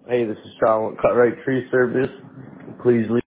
Hey, this is Sean with Cut Right Tree Service. Please leave